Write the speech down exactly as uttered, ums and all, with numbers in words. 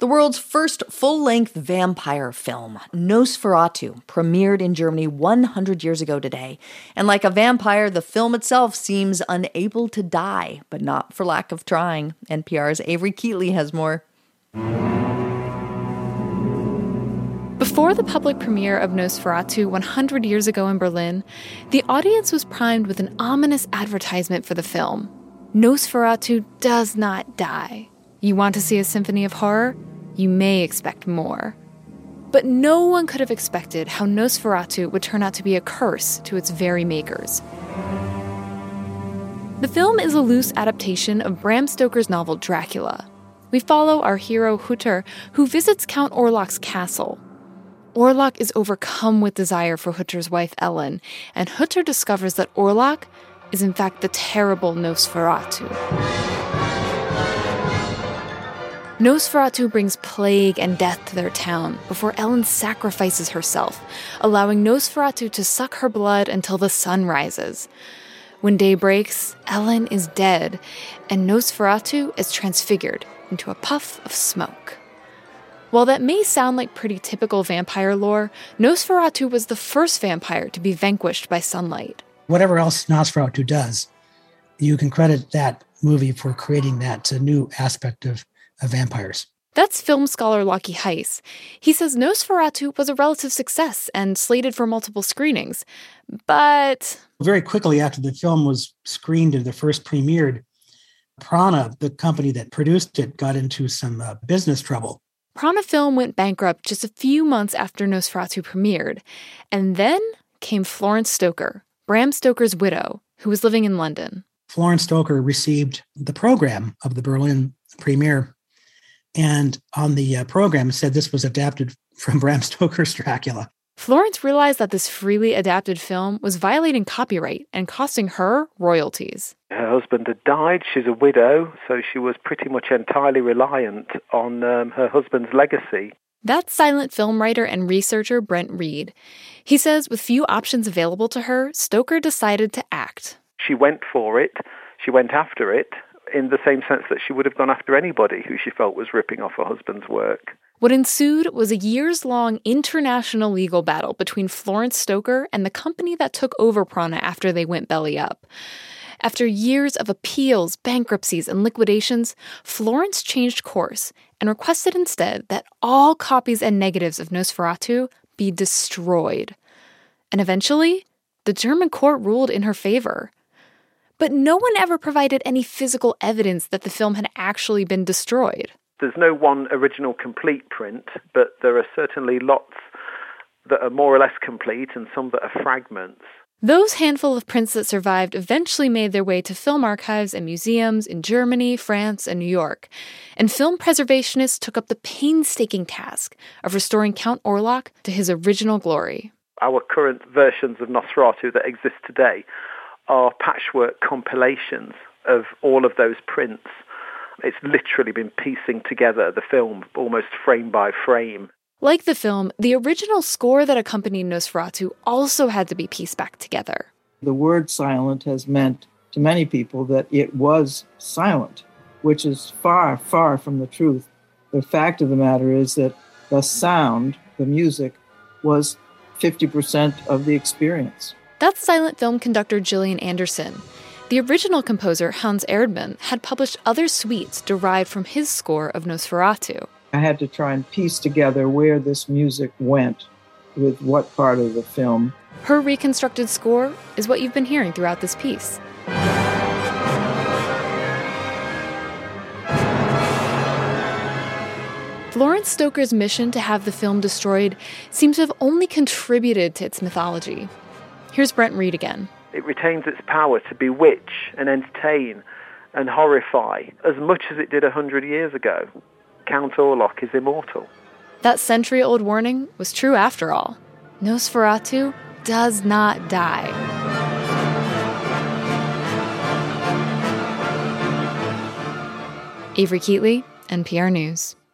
The world's first full-length vampire film, Nosferatu, premiered in Germany one hundred years ago today. And like a vampire, the film itself seems unable to die, but not for lack of trying. N P R's Avery Keatley has more. Before the public premiere of Nosferatu one hundred years ago in Berlin, the audience was primed with an ominous advertisement for the film. Nosferatu does not die. You want to see a symphony of horror? You may expect more. But no one could have expected how Nosferatu would turn out to be a curse to its very makers. The film is a loose adaptation of Bram Stoker's novel Dracula. We follow our hero Hutter, who visits Count Orlok's castle. Orlok is overcome with desire for Hutter's wife Ellen, and Hutter discovers that Orlok is in fact the terrible Nosferatu. Nosferatu brings plague and death to their town before Ellen sacrifices herself, allowing Nosferatu to suck her blood until the sun rises. When day breaks, Ellen is dead, and Nosferatu is transfigured into a puff of smoke. While that may sound like pretty typical vampire lore, Nosferatu was the first vampire to be vanquished by sunlight. Whatever else Nosferatu does, you can credit that movie for creating that new aspect of, of vampires. That's film scholar Lockie Heiss. He says Nosferatu was a relative success and slated for multiple screenings. But very quickly after the film was screened and the first premiered, Prana, the company that produced it, got into some uh, business trouble. Prana Film went bankrupt just a few months after Nosferatu premiered. And then came Florence Stoker, Bram Stoker's widow, who was living in London. Florence Stoker received the program of the Berlin premiere, and on the uh, program said this was adapted from Bram Stoker's Dracula. Florence realized that this freely adapted film was violating copyright and costing her royalties. Her husband had died. She's a widow, so she was pretty much entirely reliant on um, her husband's legacy. That's silent film writer and researcher Brent Reed. He says with few options available to her, Stoker decided to act. She went for it. She went after it in the same sense that she would have gone after anybody who she felt was ripping off her husband's work. What ensued was a years-long international legal battle between Florence Stoker and the company that took over Prana after they went belly up. After years of appeals, bankruptcies, and liquidations, Florence changed course and requested instead that all copies and negatives of Nosferatu be destroyed. And eventually, the German court ruled in her favor. But no one ever provided any physical evidence that the film had actually been destroyed. There's no one original complete print, but there are certainly lots that are more or less complete and some that are fragments. Those handful of prints that survived eventually made their way to film archives and museums in Germany, France, and New York. And film preservationists took up the painstaking task of restoring Count Orlok to his original glory. Our current versions of Nosferatu that exist today are patchwork compilations of all of those prints. It's literally been piecing together the film almost frame by frame. Like the film, the original score that accompanied Nosferatu also had to be pieced back together. The word silent has meant to many people that it was silent, which is far, far from the truth. The fact of the matter is that the sound, the music, was fifty percent of the experience. That's silent film conductor Gillian Anderson. The original composer, Hans Erdmann, had published other suites derived from his score of Nosferatu. I had to try and piece together where this music went with what part of the film. Her reconstructed score is what you've been hearing throughout this piece. Florence Stoker's mission to have the film destroyed seems to have only contributed to its mythology. Here's Brent Reed again. It retains its power to bewitch and entertain and horrify as much as it did a hundred years ago. Count Orlok is immortal. That century-old warning was true after all. Nosferatu does not die. Avery Keatley, N P R News.